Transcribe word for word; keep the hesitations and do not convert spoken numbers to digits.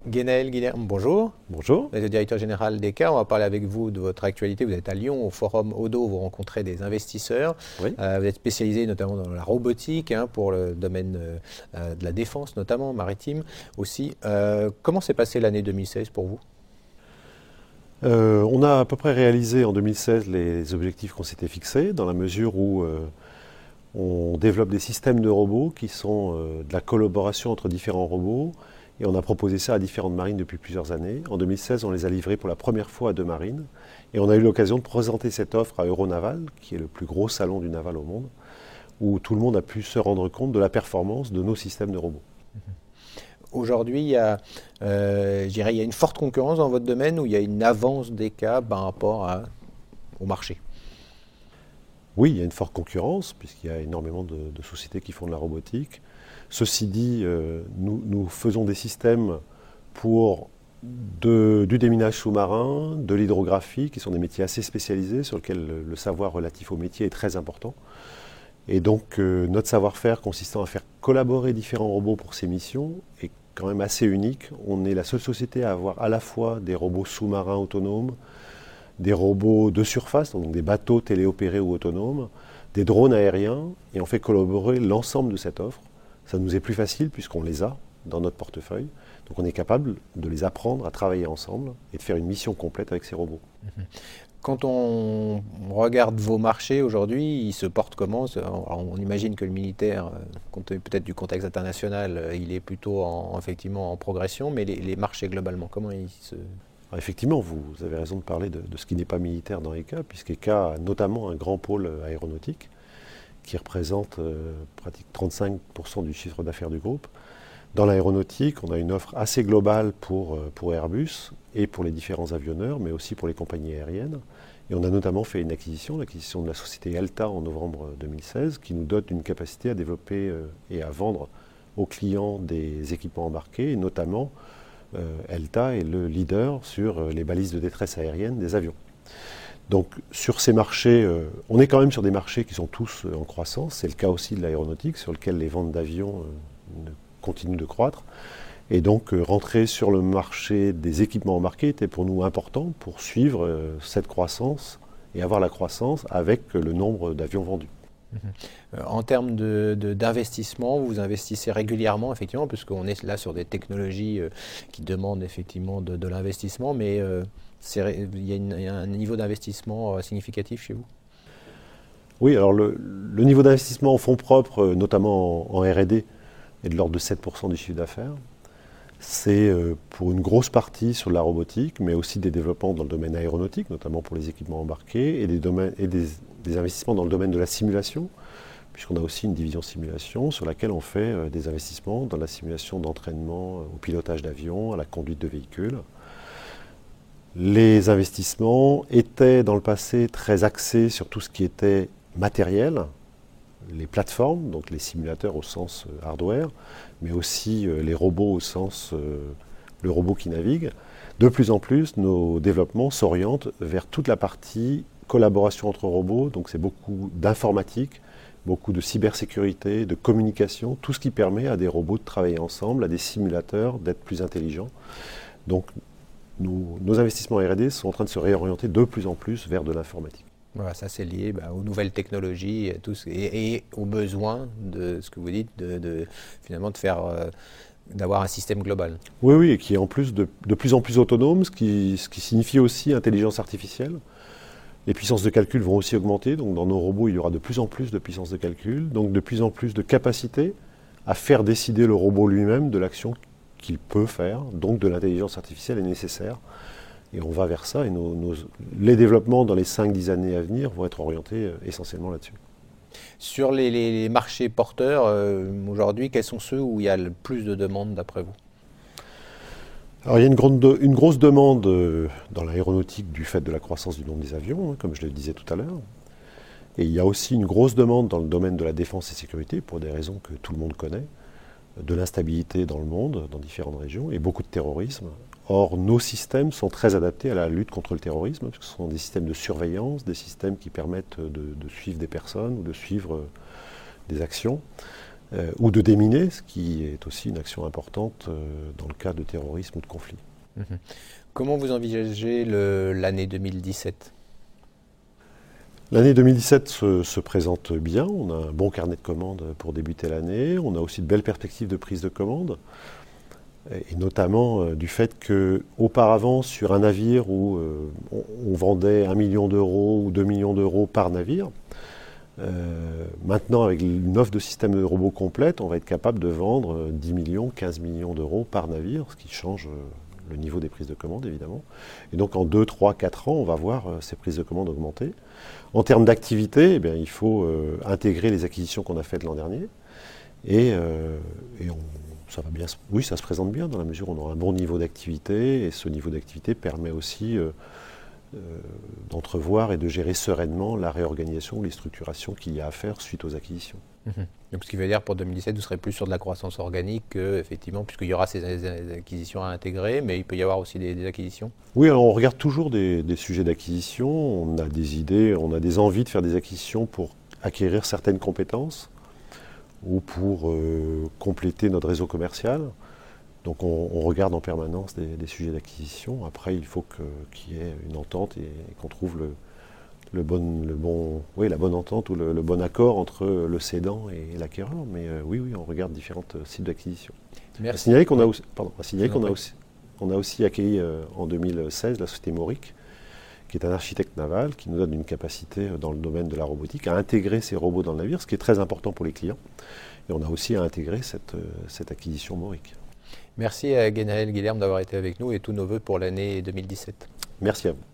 Guénel Guilherme, bonjour. Bonjour. Vous êtes le directeur général d'E K A. On va parler avec vous de votre actualité. Vous êtes à Lyon, au Forum Odo, vous rencontrez des investisseurs. Oui. Euh, vous êtes spécialisé notamment dans la robotique, hein, pour le domaine euh, de la défense, notamment maritime aussi. Euh, comment s'est passée l'année deux mille seize pour vous ? Euh, on a à peu près réalisé en deux mille seize les objectifs qu'on s'était fixés, dans la mesure où euh, on développe des systèmes de robots qui sont euh, de la collaboration entre différents robots. Et on a proposé ça à différentes marines depuis plusieurs années. En deux mille seize, on les a livrés pour la première fois à deux marines. Et on a eu l'occasion de présenter cette offre à Euronaval, qui est le plus gros salon du naval au monde, où tout le monde a pu se rendre compte de la performance de nos systèmes de robots. Aujourd'hui, il y a, euh, je dirais, il y a une forte concurrence dans votre domaine, où il y a une avance d'E K A par rapport à, au marché. Oui, il y a une forte concurrence, puisqu'il y a énormément de, de sociétés qui font de la robotique. Ceci dit, euh, nous, nous faisons des systèmes pour de, du déminage sous-marin, de l'hydrographie, qui sont des métiers assez spécialisés, sur lesquels le, le savoir relatif au métier est très important. Et donc, euh, notre savoir-faire consistant à faire collaborer différents robots pour ces missions est quand même assez unique. On est la seule société à avoir à la fois des robots sous-marins autonomes, des robots de surface, donc des bateaux téléopérés ou autonomes, des drones aériens, et on fait collaborer l'ensemble de cette offre. Ça nous est plus facile puisqu'on les a dans notre portefeuille. Donc on est capable de les apprendre à travailler ensemble et de faire une mission complète avec ces robots. Quand on regarde vos marchés aujourd'hui, ils se portent comment ? On imagine que le militaire, compte tenu peut-être du contexte international, il est plutôt en, effectivement en progression, mais les, les marchés globalement, comment ils se... Alors effectivement, vous avez raison de parler de, de ce qui n'est pas militaire dans E K A, puisqu'E K A a notamment un grand pôle aéronautique qui représente euh, pratiquement trente-cinq pour cent du chiffre d'affaires du groupe. Dans l'aéronautique, on a une offre assez globale pour, euh, pour Airbus et pour les différents avionneurs, mais aussi pour les compagnies aériennes. Et on a notamment fait une acquisition, l'acquisition de la société Elta en novembre deux mille seize, qui nous dote d'une capacité à développer euh, et à vendre aux clients des équipements embarqués, et notamment euh, Elta est le leader sur les balises de détresse aérienne des avions. Donc sur ces marchés, euh, on est quand même sur des marchés qui sont tous euh, en croissance. C'est le cas aussi de l'aéronautique, sur lequel les ventes d'avions euh, continuent de croître. Et donc euh, rentrer sur le marché des équipements embarqués était pour nous important pour suivre euh, cette croissance et avoir la croissance avec euh, le nombre d'avions vendus. Mmh. En termes de, de, d'investissement, vous investissez régulièrement, effectivement, puisqu'on est là sur des technologies euh, qui demandent effectivement de, de l'investissement, mais euh, c'est, il, y a une, il y a un niveau d'investissement euh, significatif chez vous ? Oui, alors le, le niveau d'investissement en fonds propres, notamment en, en R et D, est de l'ordre de sept pour cent du chiffre d'affaires. C'est euh, pour une grosse partie sur la robotique, mais aussi des développements dans le domaine aéronautique, notamment pour les équipements embarqués, et des, domaines, et des, des investissements dans le domaine de la simulation, puisqu'on a aussi une division simulation sur laquelle on fait euh, des investissements dans la simulation d'entraînement euh, au pilotage d'avions, à la conduite de véhicules. Les investissements étaient dans le passé très axés sur tout ce qui était matériel, les plateformes, donc les simulateurs au sens euh, hardware, mais aussi euh, les robots au sens euh, le robot qui navigue. De plus en plus, nos développements s'orientent vers toute la partie collaboration entre robots, donc c'est beaucoup d'informatique, beaucoup de cybersécurité, de communication, tout ce qui permet à des robots de travailler ensemble, à des simulateurs d'être plus intelligents. Donc nous, nos investissements R et D sont en train de se réorienter de plus en plus vers de l'informatique. Voilà, ça c'est lié bah, aux nouvelles technologies et, tout ce, et, et aux besoins de ce que vous dites, de, de, finalement de faire, euh, d'avoir un système global. Oui, oui, et qui est en plus de, de plus en plus autonome, ce qui, ce qui signifie aussi intelligence artificielle. Les puissances de calcul vont aussi augmenter, donc dans nos robots il y aura de plus en plus de puissance de calcul, donc de plus en plus de capacité à faire décider le robot lui-même de l'action qu'il peut faire, donc de l'intelligence artificielle est nécessaire. Et on va vers ça, et nos, nos, les développements dans les cinq dix années à venir vont être orientés euh, essentiellement là-dessus. Sur les, les, les marchés porteurs, euh, aujourd'hui, quels sont ceux où il y a le plus de demandes d'après vous ? Alors il y a une, grande de, une grosse demande euh, dans l'aéronautique du fait de la croissance du nombre des avions, hein, comme je le disais tout à l'heure. Et il y a aussi une grosse demande dans le domaine de la défense et sécurité, pour des raisons que tout le monde connaît, de l'instabilité dans le monde, dans différentes régions, et beaucoup de terrorisme. Or, nos systèmes sont très adaptés à la lutte contre le terrorisme, parce que ce sont des systèmes de surveillance, des systèmes qui permettent de, de suivre des personnes ou de suivre des actions. euh, ou de déminer, ce qui est aussi une action importante euh, dans le cas de terrorisme ou de conflit. Mmh. Comment vous envisagez le, l'année deux mille dix-sept ? L'année deux mille dix-sept se, se présente bien, on a un bon carnet de commandes pour débuter l'année, on a aussi de belles perspectives de prise de commandes, et notamment euh, du fait qu'auparavant, sur un navire où euh, on, on vendait un million d'euros ou deux millions d'euros par navire, euh, maintenant avec une offre de système de robots complète, on va être capable de vendre dix millions, quinze millions d'euros par navire, ce qui change euh, le niveau des prises de commandes évidemment. Et donc en deux, trois, quatre ans, on va voir euh, ces prises de commandes augmenter. En termes d'activité, eh bien, il faut euh, intégrer les acquisitions qu'on a faites l'an dernier. Et, euh, et on, ça va bien, oui, ça se présente bien dans la mesure où on aura un bon niveau d'activité. Et ce niveau d'activité permet aussi euh, euh, d'entrevoir et de gérer sereinement la réorganisation ou les structurations qu'il y a à faire suite aux acquisitions. Mmh. Donc, ce qui veut dire pour deux mille dix-sept, vous serez plus sur de la croissance organique, que, effectivement, puisqu'il y aura ces acquisitions à intégrer, mais il peut y avoir aussi des, des acquisitions. Oui, alors on regarde toujours des, des sujets d'acquisition, on a des idées, on a des envies de faire des acquisitions pour acquérir certaines compétences ou pour euh, compléter notre réseau commercial. Donc on, on regarde en permanence des, des sujets d'acquisition. Après, il faut que, qu'il y ait une entente et, et qu'on trouve le, le bon, le bon, oui, la bonne entente ou le, le bon accord entre le cédant et l'acquéreur. Mais euh, oui, oui, on regarde différentes sites d'acquisition. Merci. À signaler qu'on a aussi, pardon, à signaler qu'on a aussi, on a aussi accueilli euh, en deux mille seize la société Mauric, qui est un architecte naval, qui nous donne une capacité euh, dans le domaine de la robotique à intégrer ces robots dans le navire, ce qui est très important pour les clients. Et on a aussi à intégrer cette, euh, cette acquisition Mauric. Merci à Guénaël Guilherme d'avoir été avec nous et tous nos vœux pour l'année deux mille dix-sept. Merci à vous.